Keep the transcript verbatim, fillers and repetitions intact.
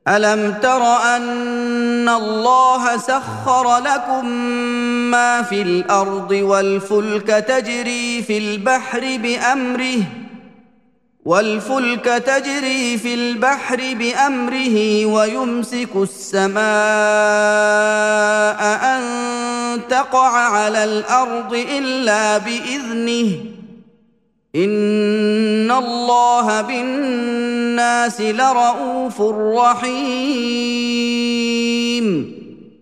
ألم تر أن الله سخر لكم ما في الأرض والفلك تجري في البحر بأمره والفلك تجري في البحر بأمره ويمسك السماء أن تقع على الأرض إلا بإذنه إن الله بالناس لرءوف رحيم